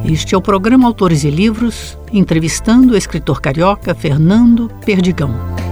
Este é o programa Autores e Livros, entrevistando o escritor carioca Fernando Perdigão.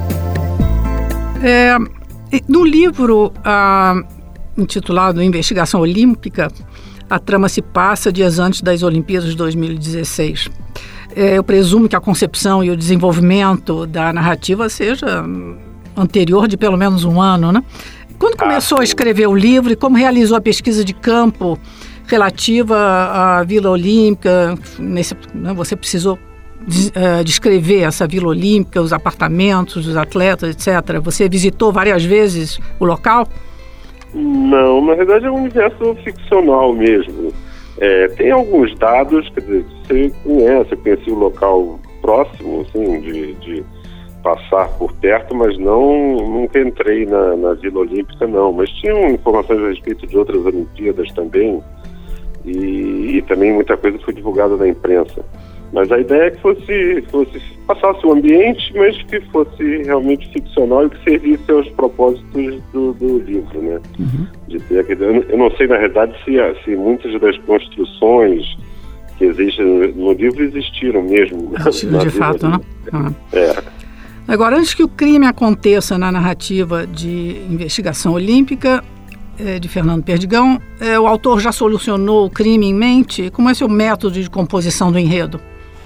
No livro intitulado Investigação Olímpica, a trama se passa dias antes das Olimpíadas de 2016. Eu presumo que a concepção e o desenvolvimento da narrativa seja anterior de pelo menos um ano, né? Quando começou a escrever o livro e como realizou a pesquisa de campo relativa à Vila Olímpica, você precisou descrever essa Vila Olímpica, os apartamentos, os atletas, etc. Você visitou várias vezes o local? Não, na verdade é um universo ficcional mesmo. Tem alguns dados, quer dizer, você conhece, eu conheci o local próximo, assim, de passar por perto, mas nunca entrei na Vila Olímpica, não. Mas tinham informações a respeito de outras Olimpíadas também, e também muita coisa foi divulgada na imprensa. Mas a ideia é que passasse o ambiente, mas que fosse realmente ficcional e que servisse aos propósitos do livro, né? Uhum. Eu não sei, na verdade, se muitas das construções que existem no livro existiram mesmo. De fato, né? Agora, antes que o crime aconteça na narrativa de investigação olímpica de Fernando Perdigão, o autor já solucionou o crime em mente? Como é seu método de composição do enredo?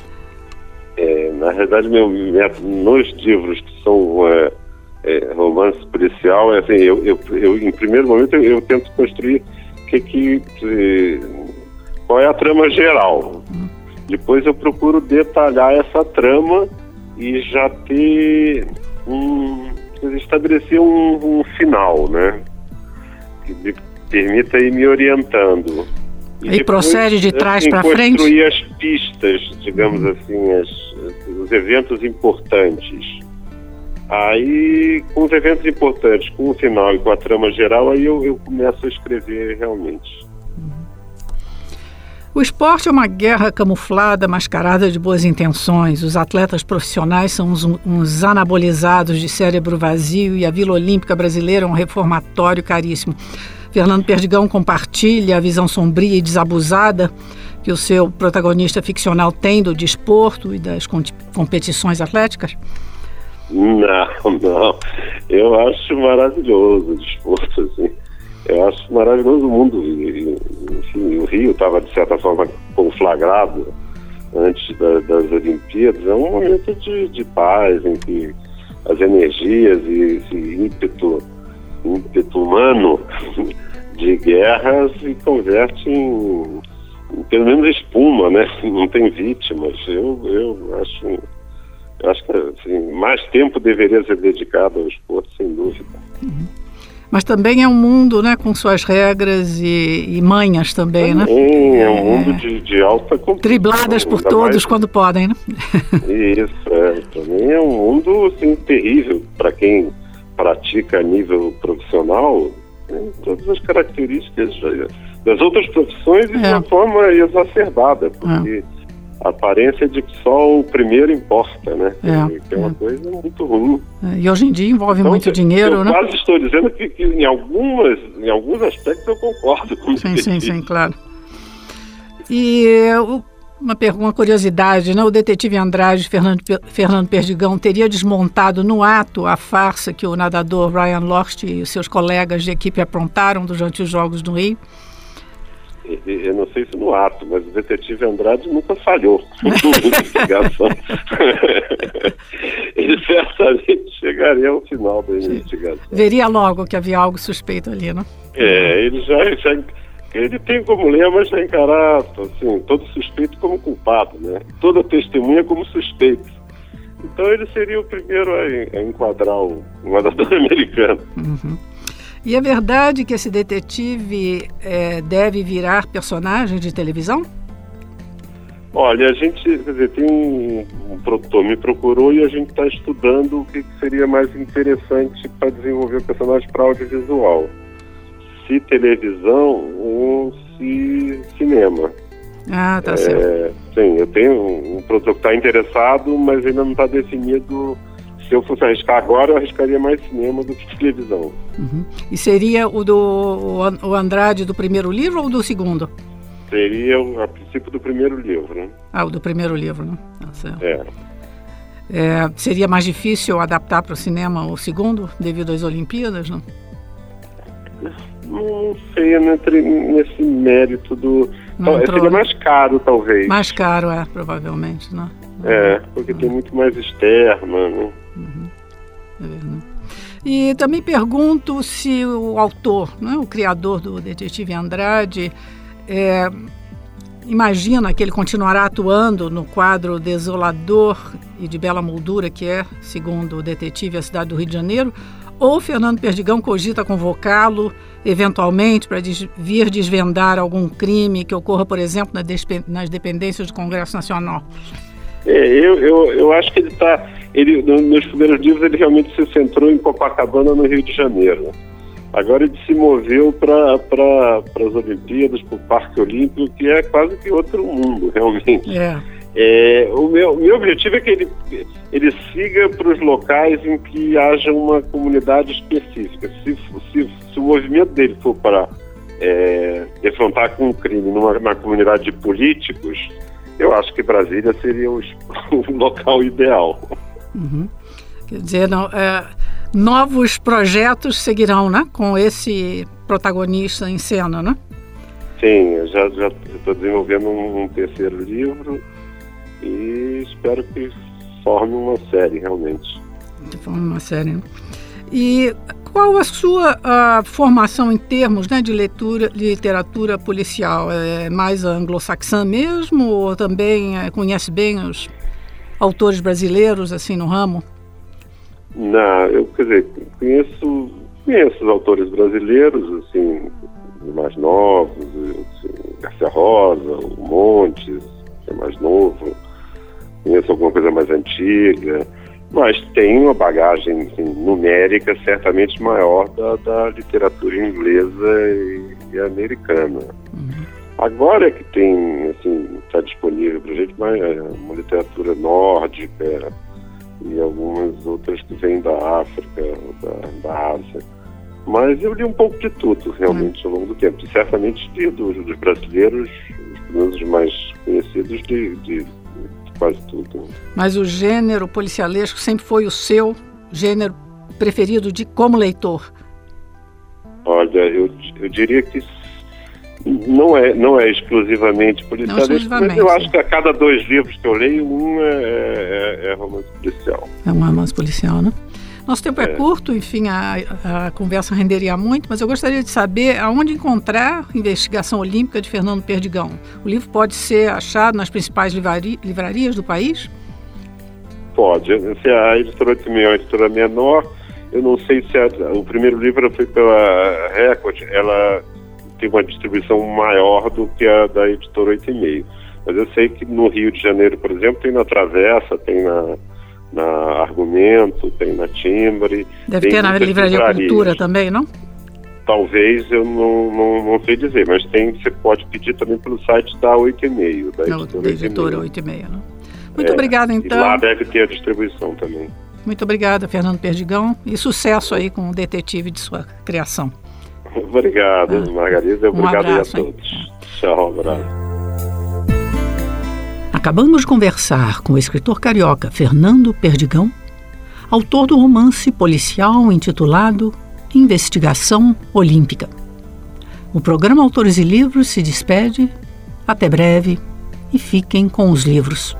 Na verdade, meu método nos livros que são romance policial, assim, eu em primeiro momento eu tento construir qual é a trama geral. Depois eu procuro detalhar essa trama e já estabelecer um final, né? Que me permita ir me orientando. E procede de trás para frente? Construir as pistas, digamos assim, os eventos importantes. Aí, com os eventos importantes, com o final e com a trama geral, aí eu começo a escrever realmente. O esporte é uma guerra camuflada, mascarada de boas intenções. Os atletas profissionais são uns anabolizados de cérebro vazio e a Vila Olímpica brasileira é um reformatório caríssimo. Fernando Perdigão compartilha a visão sombria e desabusada que o seu protagonista ficcional tem do desporto e das competições atléticas? Não. Eu acho maravilhoso o desporto, assim. Eu acho maravilhoso o mundo. Enfim, o Rio estava, de certa forma, conflagrado antes das Olimpíadas. É um momento de paz, em que as energias e esse ímpeto humano de guerra se converte em pelo menos espuma, né? Não tem vítimas. Eu acho que assim, mais tempo deveria ser dedicado ao esporte, sem dúvida. Uhum. Mas também é um mundo, né, com suas regras e manhas também, né? É um mundo de alta competição. Dribladas por todos quando podem, né? Isso, também é um mundo, assim, terrível para quem pratica a nível profissional, tem todas as características das outras profissões e de uma forma exacerbada, porque a aparência de que só o primeiro importa, né? Que é uma coisa muito ruim. E hoje em dia envolve muito dinheiro, né? Eu quase estou dizendo que em alguns aspectos eu concordo com isso. Sim, claro. E uma curiosidade, né? O detetive Andrade, Fernando Perdigão, teria desmontado no ato a farsa que o nadador Ryan Lochte e os seus colegas de equipe aprontaram durante os Jogos do Rio? Eu não sei se no ato, mas o detetive Andrade nunca falhou na investigação. Ele certamente chegaria ao final da investigação. Veria logo que havia algo suspeito ali, né? Ele tem como lema já encarar, assim, todo suspeito como culpado, né? Toda testemunha como suspeito. Então ele seria o primeiro a enquadrar o nadador americano. Uhum. E é verdade que esse detetive deve virar personagem de televisão? Olha, a gente, tem um produtor me procurou e a gente está estudando o que seria mais interessante para desenvolver o personagem para audiovisual. Se televisão ou se cinema. Tá certo. Sim, eu tenho um produtor que está interessado, mas ainda não está definido. Se eu fosse arriscar agora, eu arriscaria mais cinema do que televisão. Uhum. E seria o Andrade do primeiro livro ou do segundo? Seria a princípio do primeiro livro, né? Ah, o do primeiro livro, né? Seria mais difícil adaptar para o cinema o segundo, devido às Olimpíadas, não? Não sei, eu não entrei nesse mérito do... Seria mais caro, talvez. Mais caro, provavelmente, né? Porque tem muito mais externa, né? É verdade. E também pergunto se o autor, né, o criador do Detetive Andrade, imagina que ele continuará atuando no quadro desolador e de bela moldura que é, segundo o detetive, a cidade do Rio de Janeiro, ou Fernando Perdigão cogita convocá-lo, eventualmente, para vir desvendar algum crime que ocorra, por exemplo, nas dependências do Congresso Nacional? Eu acho que nos primeiros livros ele realmente se centrou em Copacabana, no Rio de Janeiro. Agora ele se moveu para as Olimpíadas, para o Parque Olímpico, que é quase que outro mundo, realmente. O meu objetivo é que ele siga para os locais em que haja uma comunidade específica. Se o movimento dele for para defrontar com um crime numa comunidade de políticos, eu acho que Brasília seria o local ideal. Quer dizer, novos projetos seguirão, né? Com esse protagonista em cena, né? Sim, eu já estou desenvolvendo um terceiro livro e espero que forme uma série, realmente. Forme uma série, né? E qual a sua formação em termos, né, de literatura policial? É mais anglo-saxã mesmo ou também conhece bem os autores brasileiros assim no ramo? Não, eu conheço os autores brasileiros, assim, mais novos, assim, Garcia Rosa, o Montes, que é mais novo, conheço alguma coisa mais antiga, mas tem uma bagagem, assim, numérica certamente maior da literatura inglesa e americana. Agora é que tem, assim, está disponível para a gente uma literatura nórdica e algumas outras que vêm da África, da Ásia. Mas eu li um pouco de tudo, realmente, ao longo do tempo. E certamente li dos brasileiros, os mais conhecidos, de quase tudo. Mas o gênero policialesco sempre foi o seu gênero preferido como leitor? Olha, eu diria que não é exclusivamente policialesco, mas eu acho que a cada 2 livros que eu leio, um é romance policial. É um romance policial, né? Nosso tempo é curto, enfim, a conversa renderia muito, mas eu gostaria de saber aonde encontrar Investigação Olímpica de Fernando Perdigão. O livro pode ser achado nas principais livrarias do país? Pode. A editora 86 é uma editora menor. Eu não sei se o primeiro livro foi pela Record, ela tem uma distribuição maior do que a da editora 86. Mas eu sei que no Rio de Janeiro, por exemplo, tem na Travessa, tem na Argumento, tem na Timbre. Deve ter na Livraria Cultura também, não? Talvez, eu não sei dizer, mas você pode pedir também pelo site da 86, da editora 86, né? Muito obrigada, então. E lá deve ter a distribuição também. Muito obrigada, Fernando Perdigão, e sucesso aí com o detetive de sua criação. Obrigado, Margarida. Obrigado a todos. Tchau, abraço. Acabamos de conversar com o escritor carioca Fernando Perdigão, autor do romance policial intitulado Investigação Olímpica. O programa Autores e Livros se despede. Até breve e fiquem com os livros.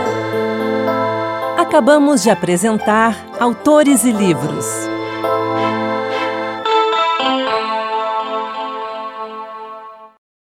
Acabamos de apresentar Autores e Livros.